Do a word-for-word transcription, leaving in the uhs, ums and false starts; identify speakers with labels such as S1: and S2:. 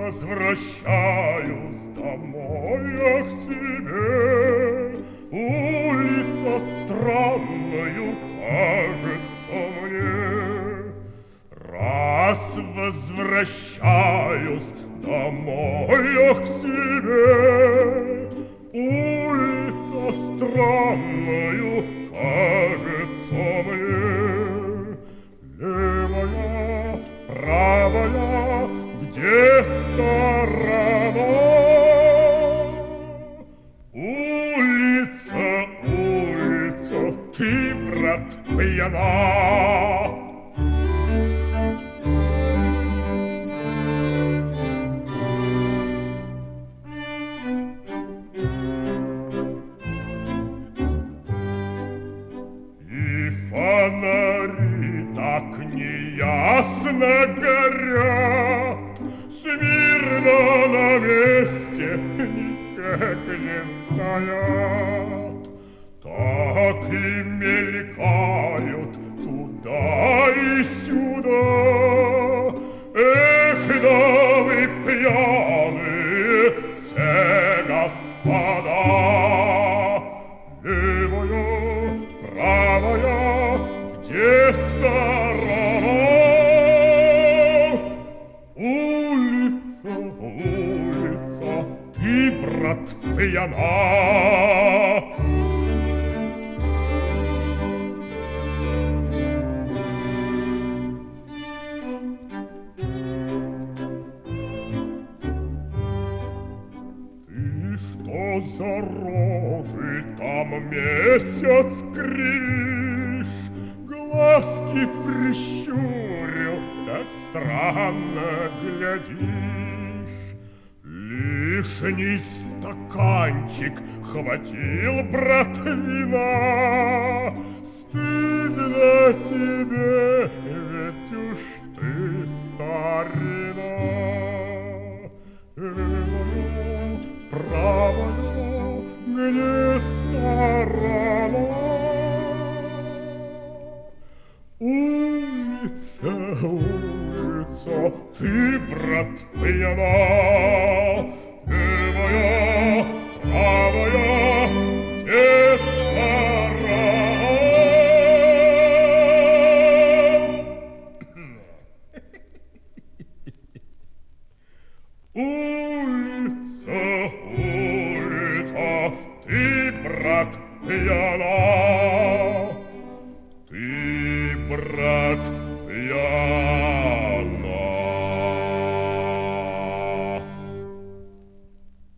S1: возвращаюсь домой я к себе. Улица странною кажется мне. Раз возвращаюсь домой я к себе, улица странною кажется мне. Левая, правая, где сторона? Улица, улица, ты, брат, пьяна. И фонари так неясно горят, смирно на месте никак не стоят. Так и мелькают туда и сюда. Эх, да вы пьяные все господа. Левая, правая, где сторона? Улица, улица, ты, брат, пьяна. Ты что за рожи там месяц кривишь? Глазки прищурил, так странно глядишь. Лишний стаканчик хватил, брат, вина. Стыдно тебе, ведь уж ты старина. Левая, правая, где сторона? Улица, улица, ты, брат, пьяна. Левая, правая, где сторона? Улица, улица, ты, брат, пьяна. Ты, брат, пьяна.